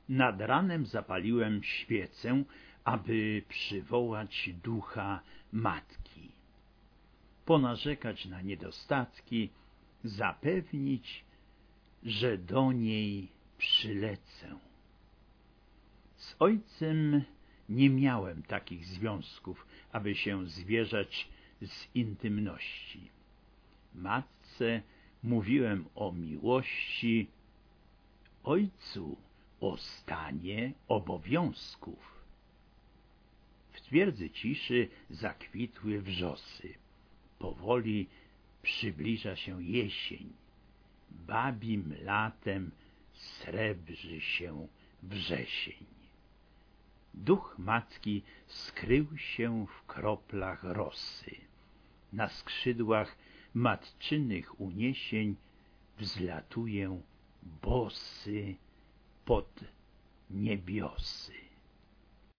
Nad ranem zapaliłem świecę, aby przywołać ducha matki, ponarzekać na niedostatki, zapewnić, że do niej przylecę. Z ojcem nie miałem takich związków, aby się zwierzać z intymności. Matce mówiłem o miłości, ojcu o stanie obowiązków. W twierdzy ciszy zakwitły wrzosy. Powoli przybliża się jesień. Babim latem srebrzy się wrzesień. Duch matki skrył się w kroplach rosy. Na skrzydłach matczynych uniesień wzlatuję bosy pod niebiosy.